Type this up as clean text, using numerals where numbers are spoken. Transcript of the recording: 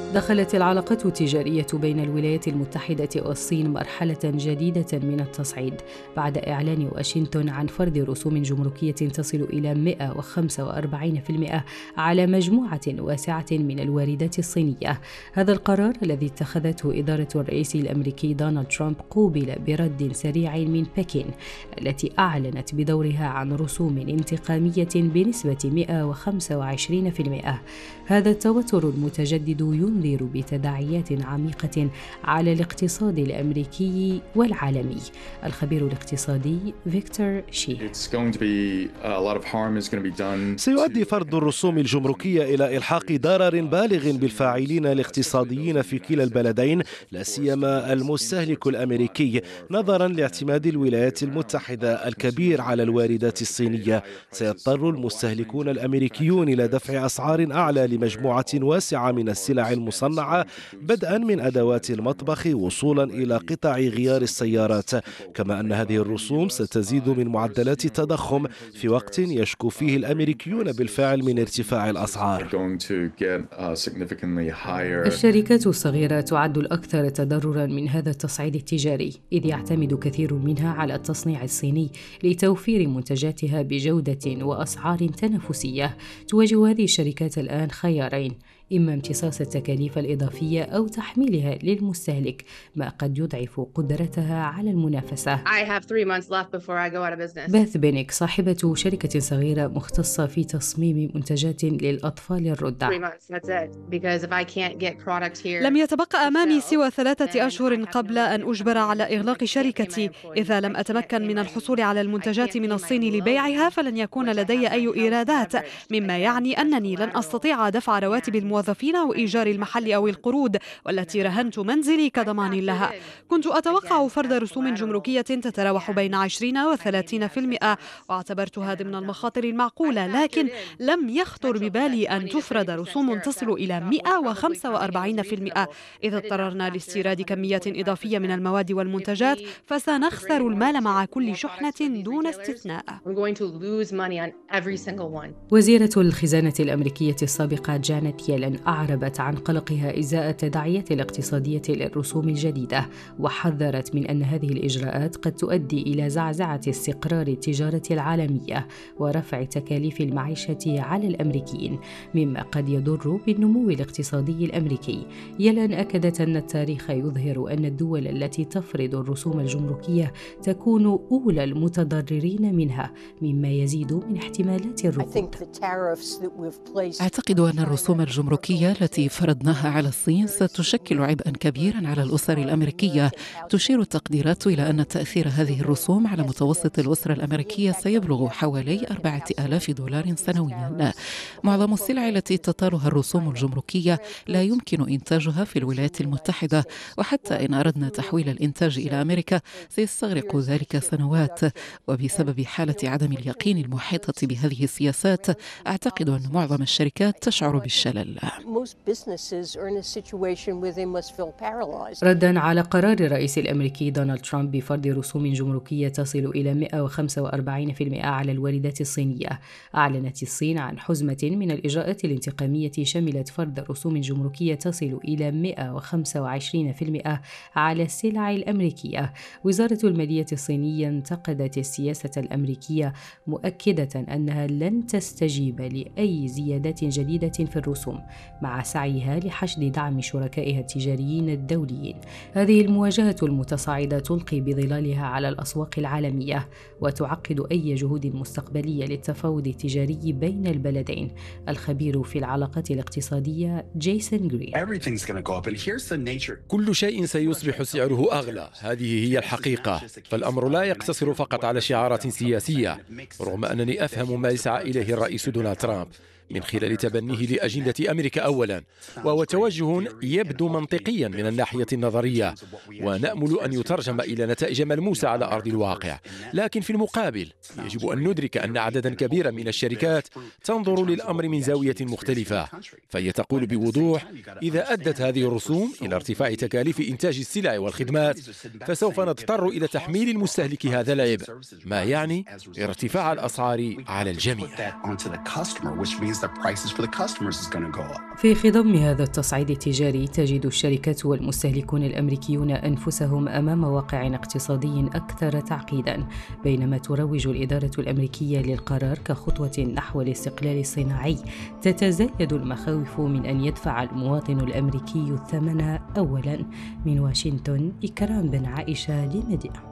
دخلت العلاقات التجارية بين الولايات المتحدة والصين مرحلة جديدة من التصعيد بعد إعلان واشنطن عن فرض رسوم جمركية تصل إلى 145% على مجموعة واسعة من الواردات الصينية. هذا القرار الذي اتخذته إدارة الرئيس الأمريكي دونالد ترامب قوبل برد سريع من بكين التي أعلنت بدورها عن رسوم انتقامية بنسبة 125%. هذا التوتر المتجدد ينذر بتداعيات عميقة على الاقتصاد الأمريكي والعالمي. الخبير الاقتصادي فيكتور شي: سيؤدي فرض الرسوم الجمركية إلى إلحاق ضرر بالغ بالفاعلين الاقتصاديين في كلا البلدين، لا سيما المستهلك الأمريكي، نظرا لاعتماد الولايات المتحدة الكبير على الواردات الصينية. سيضطر المستهلكون الأمريكيون إلى دفع أسعار أعلى لمجموعة واسعة من السلع المصنعة، بدءا من أدوات المطبخ وصولا إلى قطع غيار السيارات، كما أن هذه الرسوم ستزيد من معدلات التضخم في وقت يشكو فيه الأمريكيون بالفعل من ارتفاع الأسعار. الشركات الصغيرة تعد الأكثر تضرراً من هذا التصعيد التجاري، إذ يعتمد كثير منها على التصنيع الصيني لتوفير منتجاتها بجودة وأسعار تنافسية. تواجه هذه الشركات الآن خيارين: إما امتصاص التكاليف الإضافية أو تحميلها للمستهلك، ما قد يضعف قدرتها على المنافسة. باث بينيك صاحبة شركة صغيرة مختصة في تصميم منتجات للأطفال الرضع: لم يتبقى أمامي سوى 3 أشهر قبل أن أجبر على إغلاق شركتي. إذا لم أتمكن من الحصول على المنتجات من الصين لبيعها فلن يكون لدي أي إيرادات، مما يعني أنني لن أستطيع دفع رواتب الموظفين أو إيجار المحل أو القروض والتي رهنت منزلي كضمان لها. كنت أتوقع فرض رسوم جمركية تتراوح بين 20 و 30%، واعتبرتها ضمن المخاطر المعقولة، لكن لم يخطر ببالي أن تفرض رسوم تصل إلى 145%. إذا اضطررنا لاستيراد كميات إضافية من المواد والمنتجات فسنخسر المال مع كل شحنة دون استثناء. وزيرة الخزانة الأمريكية السابقة جانيت يلن أعربت عن قلقها إزاء التداعيات الاقتصادية للرسوم الجديدة، وحذرت من أن هذه الإجراءات قد تؤدي إلى زعزعة استقرار التجارة العالمية ورفع تكاليف المعيشة على الأمريكيين، مما قد يضر بالنمو الاقتصادي الأمريكي. يلن أكدت أن التاريخ يظهر أن الدول التي تفرض الرسوم الجمركية تكون أولى المتضررين منها، مما يزيد من احتمالات الركود. أعتقد أن الرسوم الجمركية التي فرضناها على الصين ستشكل عبئاً كبيراً على الأسر الأمريكية. تشير التقديرات إلى أن تأثير هذه الرسوم على متوسط الأسرة الأمريكية سيبلغ حوالي $4,000 سنوياً. معظم السلع التي تطالها الرسوم الجمركية لا يمكن إنتاجها في الولايات المتحدة، وحتى إن أردنا تحويل الإنتاج إلى أمريكا سيستغرق ذلك سنوات. وبسبب حالة عدم اليقين المحيطة بهذه السياسات، أعتقد أن معظم الشركات تشعر بالشلل. رداً على قرار الرئيس الأمريكي دونالد ترامب بفرض رسوم جمركية تصل إلى 145% على الواردات الصينية، أعلنت الصين عن حزمة من الإجراءات الانتقامية شملت فرض رسوم جمركية تصل إلى 125% على السلع الأمريكية. وزارة المالية الصينية انتقدت السياسة الأمريكية، مؤكدة أنها لن تستجيب لأي زيادات جديدة في الرسوم، مع سعيها لحشد دعم شركائها التجاريين الدوليين. هذه المواجهة المتصاعدة تلقي بظلالها على الأسواق العالمية وتعقد أي جهود مستقبلية للتفاوض التجاري بين البلدين. الخبير في العلاقات الاقتصادية جيسون غرين: كل شيء سيصبح سعره أغلى، هذه هي الحقيقة. فالأمر لا يقتصر فقط على شعارات سياسية، رغم أنني أفهم ما يسعى إليه الرئيس دونالد ترامب من خلال تبنيه لأجندة أمريكا أولا، وهو توجه يبدو منطقيا من الناحية النظرية، ونأمل أن يترجم إلى نتائج ملموسة على أرض الواقع. لكن في المقابل يجب أن ندرك أن عددا كبيرا من الشركات تنظر للأمر من زاوية مختلفة، فهي تقول بوضوح: إذا أدت هذه الرسوم إلى ارتفاع تكاليف إنتاج السلع والخدمات فسوف نضطر إلى تحميل المستهلك هذا العبء، ما يعني ارتفاع الأسعار على الجميع. في خضم هذا التصعيد التجاري تجد الشركات والمستهلكون الأمريكيون أنفسهم أمام واقع اقتصادي أكثر تعقيداً، بينما تروج الإدارة الأمريكية للقرار كخطوة نحو الاستقلال الصناعي، تتزايد المخاوف من أن يدفع المواطن الأمريكي الثمن أولاً. من واشنطن، إكرام بن عائشة لميديا.